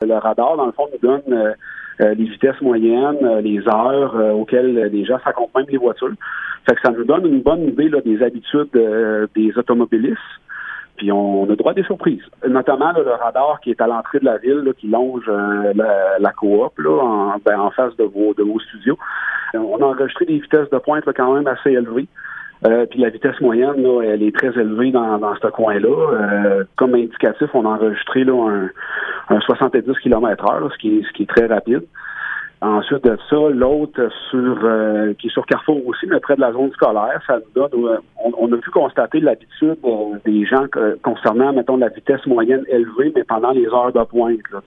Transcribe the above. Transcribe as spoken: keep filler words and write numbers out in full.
le radar, dans le fond, nous donne euh, euh, les vitesses moyennes, euh, les heures euh, auxquelles les gens s'accompagnent les voitures. Fait que ça nous donne une bonne idée là, des habitudes euh, des automobilistes. Puis on a droit à des surprises. Notamment là, le radar qui est à l'entrée de la ville, là, qui longe euh, la, la coop là, en, ben, en face de vos, de vos studios. On a enregistré des vitesses de pointe là, quand même assez élevées. Euh, puis la vitesse moyenne, là, elle est très élevée dans, dans ce coin-là. Euh, comme indicatif, on a enregistré là, un, un soixante-dix kilomètres heure, ce qui est, ce qui est très rapide. Ensuite de ça, l'autre sur euh, qui est sur Carrefour aussi, mais près de la zone scolaire, ça nous donne. Euh, on, on a pu constater l'habitude euh, des gens que, concernant, mettons, la vitesse moyenne élevée, mais pendant les heures de pointe. Là,